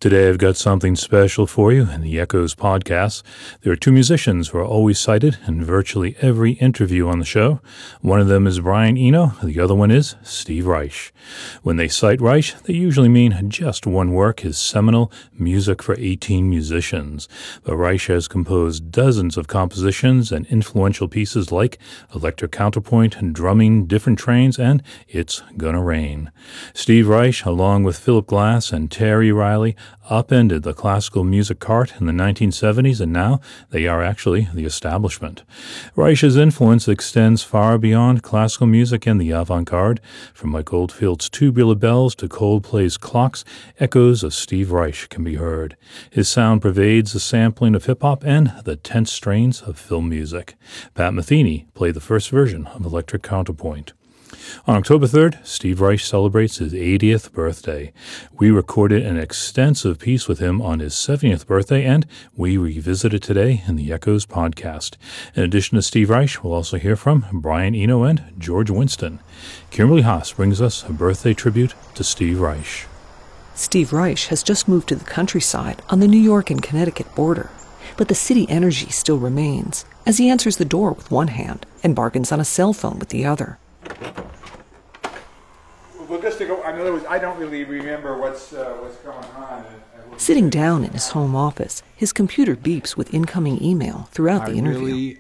Today I've got something special for you in the Echoes podcast. There are two musicians who are always cited in virtually every interview on the show. One of them is Brian Eno, the other one is Steve Reich. When they cite Reich, they usually mean just one work, his seminal Music for 18 Musicians. But Reich has composed dozens of compositions and influential pieces like Electric Counterpoint, Drumming, Different Trains, and It's Gonna Rain. Steve Reich, along with Philip Glass and Terry Riley, upended the classical music cart in the 1970s, and now they are actually the establishment. Reich's influence extends far beyond classical music and the avant-garde. From Mike Oldfield's Tubular Bells to Coldplay's Clocks, echoes of Steve Reich can be heard. His sound pervades the sampling of hip-hop and the tense strains of film music. Pat Metheny played the first version of Electric Counterpoint. On October 3rd, Steve Reich celebrates his 80th birthday. We recorded an extensive piece with him on his 70th birthday, and we revisit it today in the Echoes podcast. In addition to Steve Reich, we'll also hear from Brian Eno and George Winston. Kimberly Haas brings us a birthday tribute to Steve Reich. Steve Reich has just moved to the countryside on the New York and Connecticut border, but the city energy still remains as he answers the door with one hand and bargains on a cell phone with the other. Well, just to go, in other words, I don't really remember what's going on. Sitting down in his home office, his computer beeps with incoming email throughout the interview.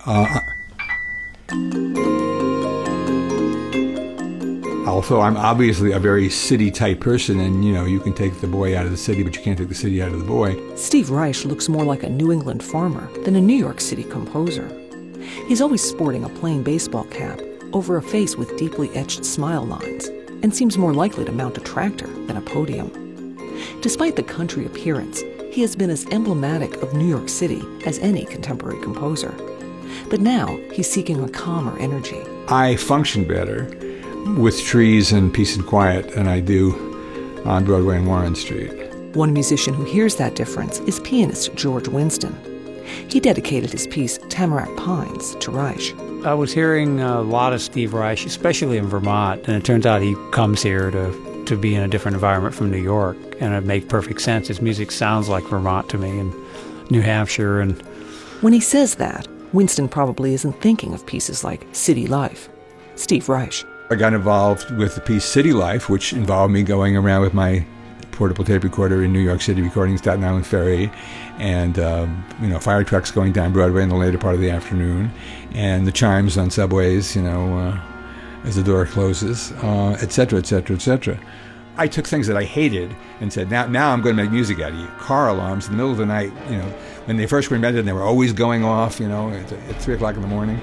Also, I'm obviously a very city-type person, and, you can take the boy out of the city, but you can't take the city out of the boy. Steve Reich looks more like a New England farmer than a New York City composer. He's always sporting a plain baseball cap over a face with deeply etched smile lines, and seems more likely to mount a tractor than a podium. Despite the country appearance, he has been as emblematic of New York City as any contemporary composer. But now he's seeking a calmer energy. I function better with trees and peace and quiet than I do on Broadway and Warren Street. One musician who hears that difference is pianist George Winston. He dedicated his piece Tamarack Pines to Reich. I was hearing a lot of Steve Reich, especially in Vermont, and it turns out he comes here to be in a different environment from New York, and it made perfect sense. His music sounds like Vermont to me, and New Hampshire. And when he says that, Winston probably isn't thinking of pieces like City Life. Steve Reich. I got involved with the piece City Life, which involved me going around with my portable tape recorder in New York City, recording Staten Island Ferry, and fire trucks going down Broadway in the later part of the afternoon, and the chimes on subways, as the door closes, etc., etc., etc. I took things that I hated and said, now I'm going to make music out of you. Car alarms in the middle of the night, when they first were invented, they were always going off, at 3 o'clock in the morning.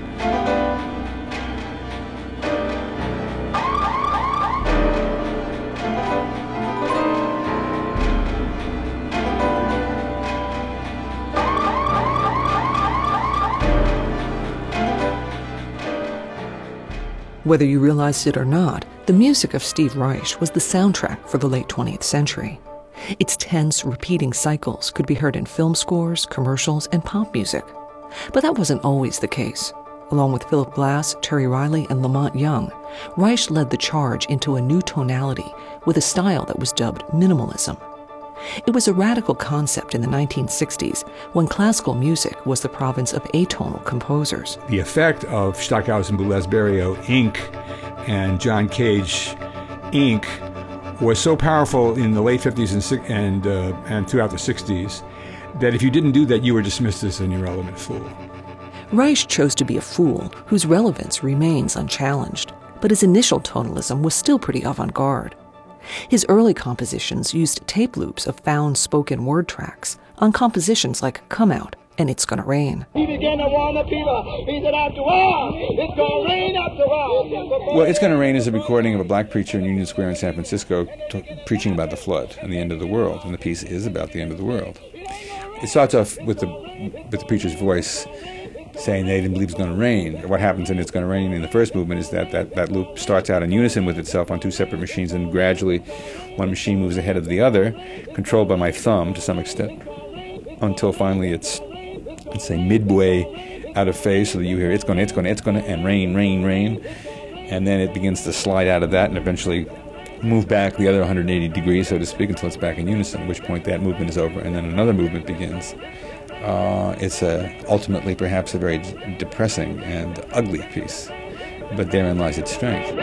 Whether you realized it or not, the music of Steve Reich was the soundtrack for the late 20th century. Its tense, repeating cycles could be heard in film scores, commercials, and pop music. But that wasn't always the case. Along with Philip Glass, Terry Riley, and Lamont Young, Reich led the charge into a new tonality with a style that was dubbed minimalism. It was a radical concept in the 1960s when classical music was the province of atonal composers. The effect of Stockhausen, Boulez, Berriot, Inc. and John Cage, Inc. was so powerful in the late 50s and throughout the 60s that if you didn't do that, you were dismissed as an irrelevant fool. Reich chose to be a fool whose relevance remains unchallenged, but his initial tonalism was still pretty avant-garde. His early compositions used tape loops of found spoken word tracks on compositions like Come Out and It's Gonna Rain. He began to warn the people. He said, after all, it's gonna rain after all. Well, It's Gonna Rain is a recording of a black preacher in Union Square in San Francisco preaching about the flood and the end of the world, and the piece is about the end of the world. It starts off with the preacher's voice saying they didn't believe it's going to rain. What happens in It's Going to Rain in the first movement is that loop starts out in unison with itself on two separate machines, and gradually one machine moves ahead of the other, controlled by my thumb to some extent, until finally it's, let's say, midway out of phase, so that you hear it's gonna, and rain, and then it begins to slide out of that and eventually move back the other 180 degrees, so to speak, until it's back in unison, at which point that movement is over, and then another movement begins. It's ultimately perhaps a very depressing and ugly piece, but therein lies its strength.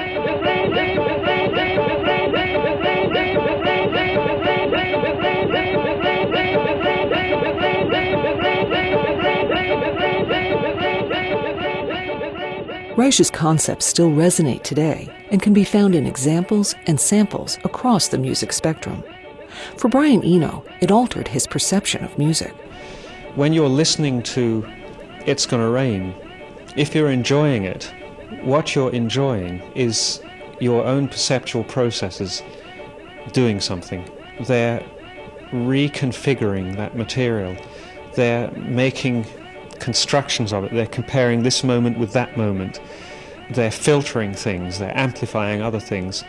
Reich's concepts still resonate today and can be found in examples and samples across the music spectrum. For Brian Eno, it altered his perception of music. When you're listening to It's Gonna Rain, if you're enjoying it, what you're enjoying is your own perceptual processes doing something. They're reconfiguring that material. They're making constructions of it. They're comparing this moment with that moment. They're filtering things. They're amplifying other things.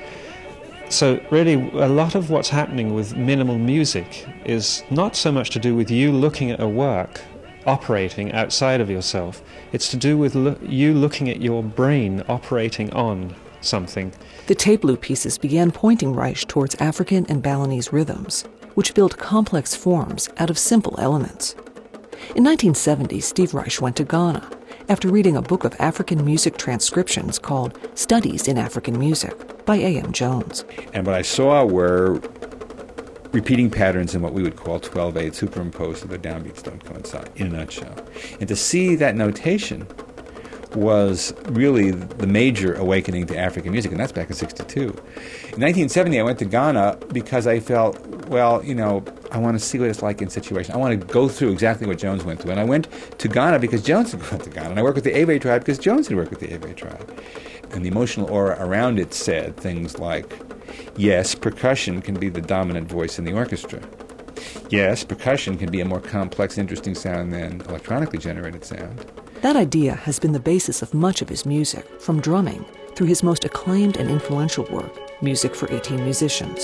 So really, a lot of what's happening with minimal music is not so much to do with you looking at a work operating outside of yourself. It's to do with you looking at your brain operating on something. The tape loop pieces began pointing Reich towards African and Balinese rhythms, which built complex forms out of simple elements. In 1970, Steve Reich went to Ghana after reading a book of African music transcriptions called Studies in African Music by A.M. Jones. And what I saw were repeating patterns in what we would call 12/8 superimposed so the downbeats don't coincide, in a nutshell. And to see that notation was really the major awakening to African music, and that's back in 1962. In 1970, I went to Ghana because I felt, well, I want to see what it's like in situations. I want to go through exactly what Jones went through. And I went to Ghana because Jones had gone to Ghana, and I worked with the Ewe tribe because Jones had worked with the Ewe tribe. And the emotional aura around it said things like, yes, percussion can be the dominant voice in the orchestra. Yes, percussion can be a more complex, interesting sound than electronically generated sound. That idea has been the basis of much of his music, from drumming through his most acclaimed and influential work, Music for 18 Musicians.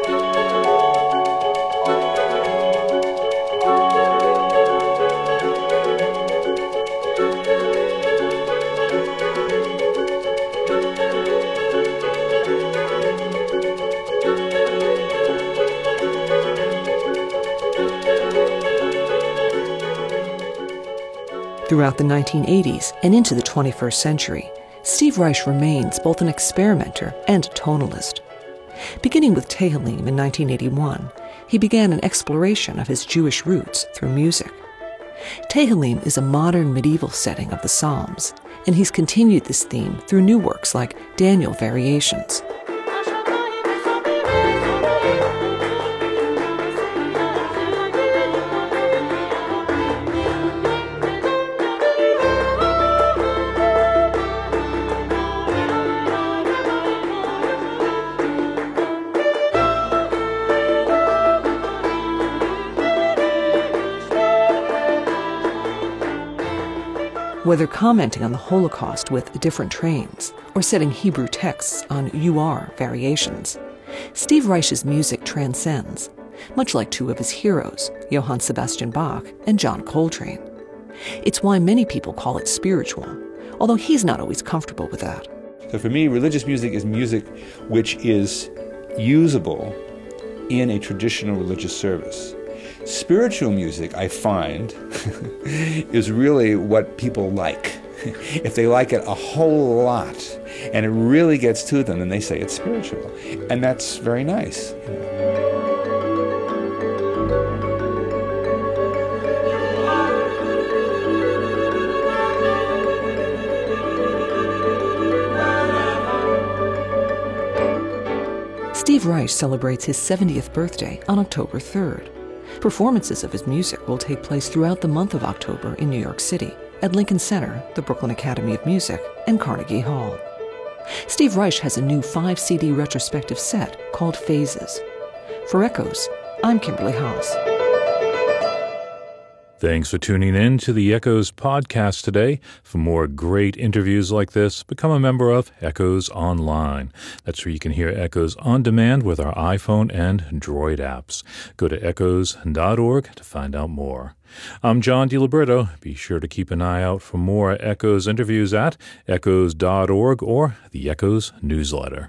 Throughout the 1980s and into the 21st century, Steve Reich remains both an experimenter and tonalist. Beginning with Tehillim in 1981, he began an exploration of his Jewish roots through music. Tehillim is a modern medieval setting of the Psalms, and he's continued this theme through new works like Daniel Variations. Whether commenting on the Holocaust with Different Trains or setting Hebrew texts on You Are Variations, Steve Reich's music transcends, much like two of his heroes, Johann Sebastian Bach and John Coltrane. It's why many people call it spiritual, although he's not always comfortable with that. So for me, religious music is music which is usable in a traditional religious service. Spiritual music, I find, is really what people like. If they like it a whole lot and it really gets to them, then they say it's spiritual. And that's very nice. Steve Reich celebrates his 70th birthday on October 3rd. Performances of his music will take place throughout the month of October in New York City, at Lincoln Center, the Brooklyn Academy of Music, and Carnegie Hall. Steve Reich has a new 5-CD retrospective set called Phases. For Echoes, I'm Kimberly Haas. Thanks for tuning in to the Echoes podcast today. For more great interviews like this, become a member of Echoes Online. That's where you can hear Echoes on demand with our iPhone and Droid apps. Go to echoes.org to find out more. I'm John DiLiberto. Be sure to keep an eye out for more Echoes interviews at echoes.org or the Echoes newsletter.